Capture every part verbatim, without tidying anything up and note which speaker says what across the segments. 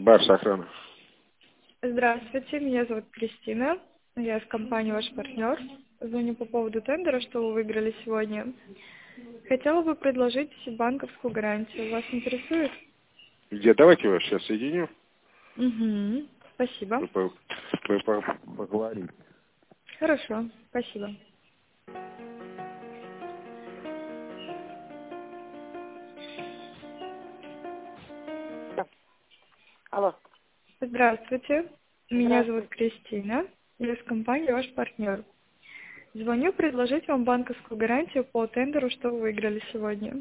Speaker 1: Барс охрана.
Speaker 2: Здравствуйте, меня зовут Кристина. Я из компании «Ваш партнер». Звоню по поводу тендера, что вы выиграли сегодня. Хотела бы предложить банковскую гарантию. Вас интересует?
Speaker 1: Где? Давайте вас сейчас соединю.
Speaker 2: Угу. Спасибо.
Speaker 1: Вы, по- вы по- поговорите.
Speaker 2: Хорошо, спасибо.
Speaker 3: Алло.
Speaker 2: Здравствуйте, меня зовут
Speaker 3: Здравствуйте.
Speaker 2: Кристина. Я из компании «Ваш партнер». Звоню предложить вам банковскую гарантию по тендеру, что вы выиграли сегодня.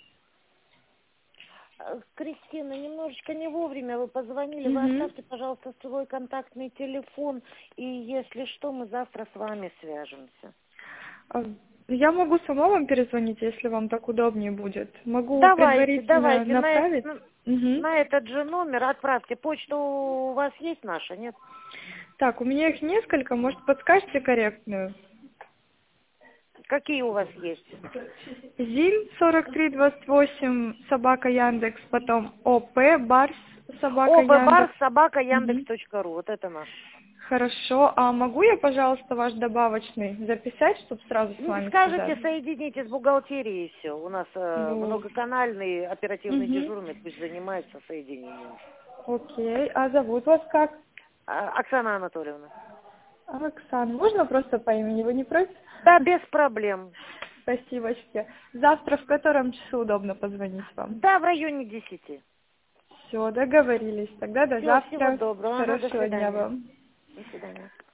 Speaker 3: Э, Кристина, немножечко не вовремя вы позвонили. Вы
Speaker 2: Угу.
Speaker 3: оставьте, пожалуйста, свой контактный телефон, и если что, мы завтра с вами свяжемся.
Speaker 2: Я могу сама вам перезвонить, если вам так удобнее будет. Могу
Speaker 3: Давайте,
Speaker 2: предварительно
Speaker 3: давайте, на,
Speaker 2: направить.
Speaker 3: э-
Speaker 2: Угу.
Speaker 3: на этот же номер отправьте. Почту у вас есть наша, нет?
Speaker 2: Так, у меня их несколько, может, подскажете корректную?
Speaker 3: Какие у вас есть?
Speaker 2: ЗИН сорок три двадцать восемь, собака Яндекс, потом ОП, Барс, собака
Speaker 3: ОП-бар,
Speaker 2: Яндекс.
Speaker 3: собака,
Speaker 2: Мгм.
Speaker 3: яндекс точка ру. Вот это наш.
Speaker 2: Хорошо, а могу я, пожалуйста, ваш добавочный записать, чтобы сразу с
Speaker 3: Ну,
Speaker 2: вами
Speaker 3: скажите,
Speaker 2: связаться?
Speaker 3: соедините с бухгалтерией и все. У нас э,
Speaker 2: Ну,
Speaker 3: многоканальный оперативный
Speaker 2: угу.
Speaker 3: дежурный, пусть занимается соединением.
Speaker 2: Окей, а зовут вас как?
Speaker 3: А, Оксана Анатольевна.
Speaker 2: Оксана, можно просто по имени, вы не против?
Speaker 3: Да, без проблем.
Speaker 2: Спасибочки. Завтра в котором часу удобно позвонить вам?
Speaker 3: Да, в районе десяти.
Speaker 2: Все, договорились. Тогда до
Speaker 3: Все, всего
Speaker 2: завтра.
Speaker 3: доброго. Ага, до
Speaker 2: Хорошего дня
Speaker 3: свидания.
Speaker 2: вам.
Speaker 3: До свидания.